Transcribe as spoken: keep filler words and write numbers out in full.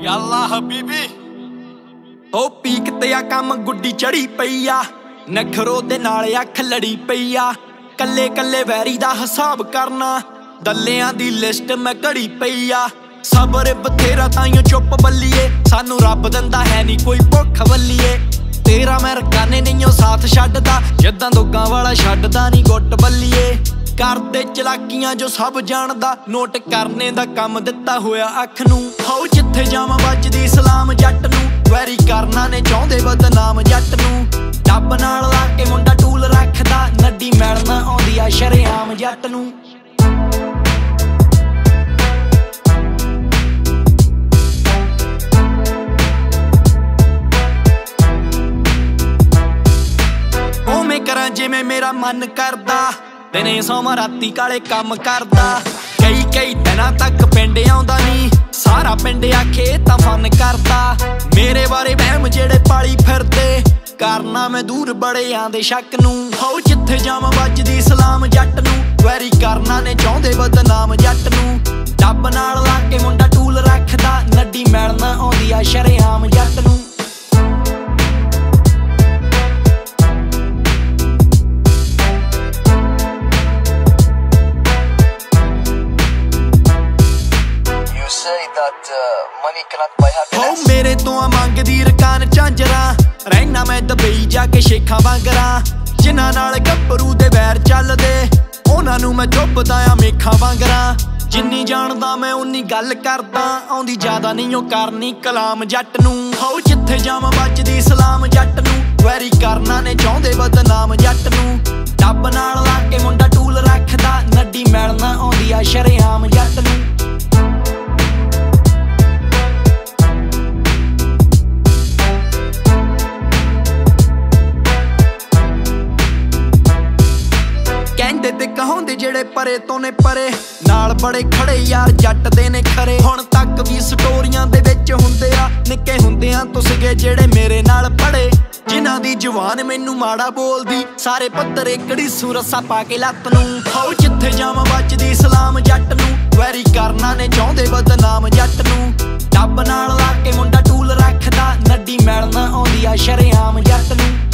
ਯਾਲਾ ਹਬੀਬੀ ਉਹ ਪੀਕ ਤੇ ਆ ਕੰਮ ਗੁੱਡੀ ਚੜੀ ਪਈ ਆ ਨਖਰੋ ਦੇ ਨਾਲ ਅੱਖ ਲੜੀ ਪਈ ਆ ਕੱਲੇ ਕੱਲੇ ਵੈਰੀ ਦਾ ਹਿਸਾਬ ਕਰਨਾ ਦੱਲਿਆਂ ਦੀ ਲਿਸਟ ਮੈਂ ਘੜੀ ਪਈ ਆ ਸਬਰ ਬਥੇਰਾ ਤਾਈਓ ਚੁੱਪ ਬੱਲੀਏ ਸਾਨੂੰ ਰੱਬ ਦਿੰਦਾ ਹੈ ਨਹੀਂ ਕੋਈ ਭੁੱਖ ਬੱਲੀਏ ਤੇਰਾ ਮੈਂ ਰਕਾਨੇ ਨਹੀਂਓ ਸਾਥ ਛੱਡਦਾ ਜਿੱਦਾਂ ਦੋਗਾਂ ਵਾਲਾ ਛੱਡਦਾ ਨਹੀਂ ਗੁੱਟ ਬੱਲੀਏ ਕਰਦੇ ਚਲਾਕੀਆਂ ਜੋ ਸਭ ਜਾਣਦਾ ਨੋਟ ਕਰਨੇ ਦਾ ਕੰਮ ਦਿੱਤਾ ਹੋਇਆ ਅੱਖ ਨੂੰ ਹੋ ਜਿੱਥੇ ਜਾਵਾਂ ਵੱਜਦੀ ਸਲਾਮ ਜੱਟ ਨੂੰ ਵੈਰੀ ਕਰਨਾ ਨੇ ਚਾਹੁੰਦੇ ਬਦਨਾਮ ਜੱਟ ਨੂੰ ਡੱਬ ਨਾਲ ਲਾ ਕੇ ਮੁੰਡਾ ਟੂਲ ਰੱਖਦਾ ਨੱਡੀ ਮਿਲਣਾ ਆਉਂਦੀ ਆ ਸ਼ਰੇਆਮ ਜੱਟ ਨੂੰ ਉਵੇਂ ਕਰਾਂ ਜਿਵੇਂ ਮੇਰਾ ਮਨ ਕਰਦਾ ਦਿਨੇ ਸੋਮਾ ਰਾਤੀ ਕਾਲੇ ਕੰਮ ਕਰਦਾ ਕਈ ਕਈ ਦਿਨਾਂ ਤੱਕ ਪਿੰਡ ਆਉਂਦਾ ਨਹੀਂ ਸਾਰਾ ਪਿੰਡ ਆਖੇ ਤਾਂ ਫਨ ਕਰਦਾ ਮੇਰੇ ਬਾਰੇ ਵਹਿਮ ਜਿਹੜੇ ਪਾਲੀ ਫਿਰਦੇ ਕਰਨਾ ਮੈਂ ਦੂਰ ਬੜਿਆਂ ਦੇ ਸ਼ੱਕ ਨੂੰ ਹੋ ਜਿੱਥੇ ਜਾਵਾਂ ਵੱਜਦੀ ਸਲਾਮ ਜੱਟ ਨੂੰ ਵੈਰੀ ਕਰਨਾ ਨੇ ਚਾਹੁੰਦੇ ਬਦਨਾਮ ਜੱਟ ਨੂੰ ਡੱਬ ਨਾਲ ਲਾ ਕੇ ਮੁੰਡਾ ਟੂਲ ਰੱਖਦਾ ਨੱਡੀ ਮਿਲਣਾ ਆਉਂਦੀ ਆ ਸ਼ਰੇਆਮ ਜੱਟ ਨੂੰ That uh, money cannot buy happiness. ਹੋ ਮੇਰੇ ਤੋਂ ਆ ਮੰਗਦੀ ਰਕਾਨ ਝਾਂਜਰਾਂ ਰਹਿਣਾ ਮੈਂ ਦਬਈ ਜਾ ਕੇ ਸ਼ੇਖਾਂ ਵਾਂਗਰਾਂ ਜਿਨ੍ਹਾਂ ਨਾਲ ਗੱਭਰੂ ਦੇ ਵੈਰ ਚੱਲਦੇ ਉਹਨਾਂ ਨੂੰ ਮੈਂ ਚੁੱਪਦਾ ਆ ਮੇਖਾਂ ਵਾਂਗਰਾਂ ਜਿੰਨੀ ਜਾਣਦਾ ਮੈਂ ਉਨੀ ਗੱਲ ਕਰਦਾ ਆਉਂਦੀ ਜ਼ਿਆਦਾ ਨਹੀਂ ਉਹ ਕਰਨੀ ਕਲਾਮ ਜੱਟ ਨੂੰ ਹੋ ਜਿੱਥੇ ਜਾਵਾਂ ਵੱਜਦੀ ਸਲਾਮ ਜੱਟ ਨੂੰ ਵੈਰੀ ਕਰਨਾ ਨੇ ਚਾਹੁੰਦੇ ਬਦਨਾਮ ਜੱਟ ਨੂੰ ਡੱਬ ਨਾਲ ਲਾ ਕੇ ਮੁੰਡਾ ਟੂਲ ਰੱਖਦਾ ਨੱਡੀ ਮਿਲਣਾ ਆਉਂਦੀ ਆ ਸ਼ਰੇਆਮ ਜੱਟ ਨੂੰ ਕਹਿੰਦੇ ਤੇ ਕਹਾਉਂਦੇ ਜਿਹੜੇ ਪਰੇ ਤੋਂ ਨੇ ਪਰੇ ਨਾਲ ਬੜੇ ਖੜੇ ਯਾਰ ਜੱਟ ਦੇ ਨੇ ਖਰੇ ਹੁਣ ਤੱਕ ਵੀ ਸਟੋਰੀਆਂ ਦੇ ਵਿੱਚ ਹੁੰਦੇ ਆ ਨਿੱਕੇ ਹੁੰਦਿਆਂ ਤੋਂ ਸੀਗੇ ਜਿਹੜੇ ਮੇਰੇ ਨਾਲ ਪੜੇ ਜਿਨ੍ਹਾਂ ਦੀ ਜਵਾਨ ਮੈਨੂੰ ਮਾੜਾ ਬੋਲਦੀ ਸਾਰੇ ਪੱਤਰੇ ਕੜੀ ਸੂਰਸਾ ਪਾ ਕੇ ਲੱਤ ਨੂੰ ਹੋ ਜਿੱਥੇ ਜਾਵਾਂ ਵੱਜਦੀ ਸਲਾਮ ਜੱਟ ਨੂੰ ਵੈਰੀ ਕਰਨਾ ਨੇ ਚਾਹੁੰਦੇ ਬਦਨਾਮ ਜੱਟ ਨੂੰ ਡੱਬ ਨਾਲ ਲਾ ਕੇ ਮੁੰਡਾ ਟੂਲ ਰੱਖਦਾ ਨੱਡੀ ਮਿਲਣਾ ਆਉਂਦੀ ਆ ਸ਼ਰੇਆਮ ਜੱਟ ਨੂੰ